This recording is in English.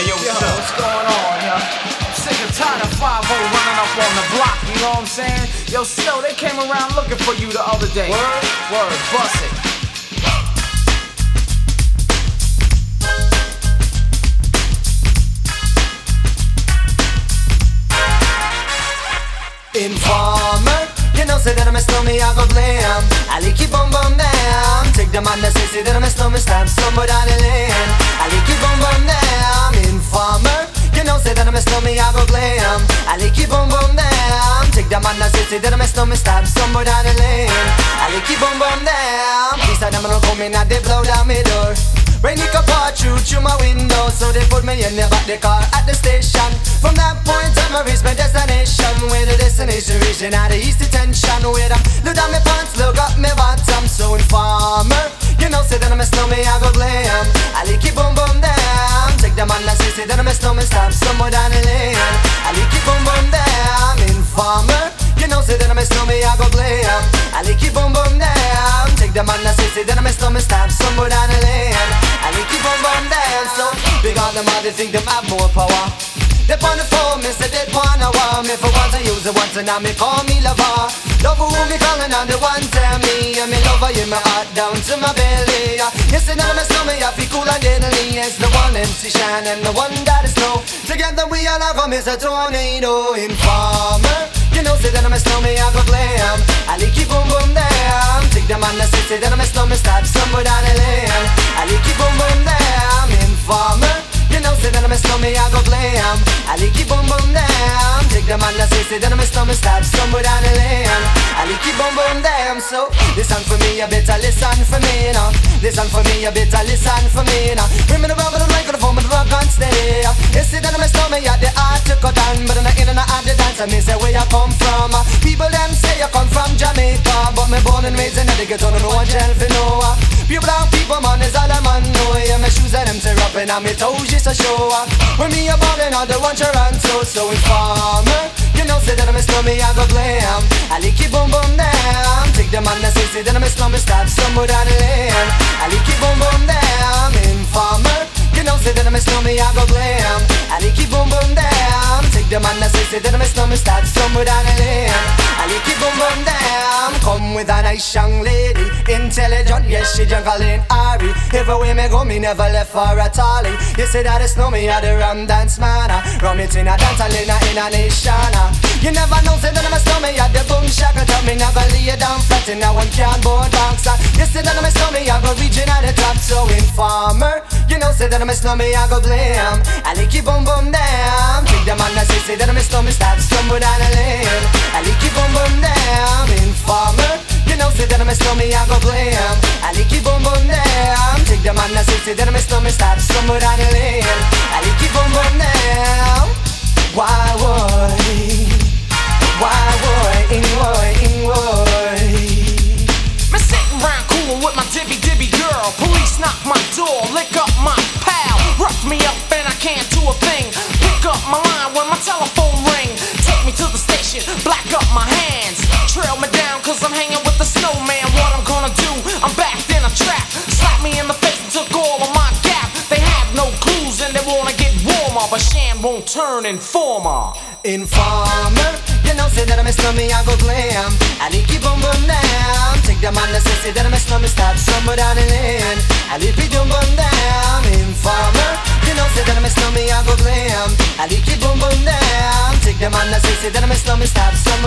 Yo, what's going on, yo? I'm sick and tired of 5-0 running up on the block, you know what I'm saying? Yo, still, they came around looking for you the other day. Word, bust it. Informer, you know say that I'm a snowman, I go blame. I like you bum bum damn. Take the man that say that I'm a snowman, stamp somewhere down the lane. I like you bum bum damn. Informer, you know say that I'm a snowman, I go blame. I like you bum bum damn. Take the man that say that I'm a snowman, stamp somewhere down the lane. I like you bum bum damn. These are them gonna come in and they blow down my door. Rain it can pour through my window, so they put me in the back the car at the station. From that point on I reach my destination, where the destination reaching at the east detention. Where I look down my pants, look up my bottom. So informer, you know say that I'm a snowman, I go blame. I like it boom boom down. Take the man that say that I'm a snowman, stop somewhere down the lane. I like it boom boom down. Informer, you know say that I'm a snowman, I go blame. I like it boom boom down. Take the man that say that I'm a snowman, stop somewhere down the lane. I like keep on bum down, so big on them all, they think them have more power. They on the phone, me say they wanna want me. For once I use it once and now me call me lover. Lover who me calling on the one tell me. And me lover in my heart down to my belly. You say that I'm a snowman, I feel cool and deadly. It's the one MC Shine and the one that is snow. Together we all have come as a tornado. Informer, you know say that I'm a snowman, I go blame. I like keep boom boom down. Take the man that say that I'm a snowman, start somewhere down the lane. I like keep boom boom down. Informer, you know say that I'm a snowman, I go blame. I like keep boom boom down. Take the man that say that I'm a snowman, start somewhere down the lane. I like keep boom boom down. So listen for me, you better listen for me now. Listen for me, you better listen for me now. Bring me the rubber, the microphone, but the rock on steady. You say that I'm a snowman, yeah, the art to cut down, but in the inner art the dance, I mean say where you come from. People them say you come from Jamaica, but me born and raised in the ghetto, no one tell for no. Pure brown people, man, is all a man know. Yeah, my shoes and them tear up and on me toes just a show. When me a ballin', all the one Toronto, so informer, you know say that I'm a snowman, I go blame. I like it boom boom down. Take the man that say that I'm a snowman, stop somewhere down the lane. I like it boom boom down. Informer, you know say that I'm a snowman, I go blame. I like it boom boom down. Take the man that say that I'm a snowman, start somewhere down the lane. I like it boom boom down. Come with a nice young lady, intelligent, yes she jungle in Ari. Everywhere me go, me never left for a tally. You say that it's me, I the rum dance man. Rum it in a dance, I in a nation. You never know, say that I'm a snowman, I the boom shaka. Tell me never lay you down flat in a one cardboard box. You say that I'm a snowman, I go reaching at the top. So informer, you know say that I'm a snowman, I go blame. I like it boom boom down. Take the man that say that I'm a snowman, start somewhere down the lane. I like it boom boom down. Informer, you know say that I'm a snowman, I go blame. I like it boom boom down. Take the man that say that I'm a snowman, start somewhere down the lane. I like it boom boom down. Why would Me sitting round coolin' with my dibby girl. Police knock my door, lick up my pal. Rough me up and I can't do a thing. Pick up my line when my telephone ring. Take me to the station, black up my hands. Trail me down cause I'm hanging with the snowman. What I'm gonna do, I'm backed in a trap. Slap me in the face and took all of my gap. They have no clues and they wanna get warmer, but Shan won't turn informer. Informer, you know say that I'm a snowman, I go blame. I like it boom boom down. Take the man that say that I'm a snowman, start somewhere down the lane. I like it boom boom down. Informer, you know say that I'm a snowman, I go blame. I like it boom boom down. Take the man that say that I'm a snowman, start somewhere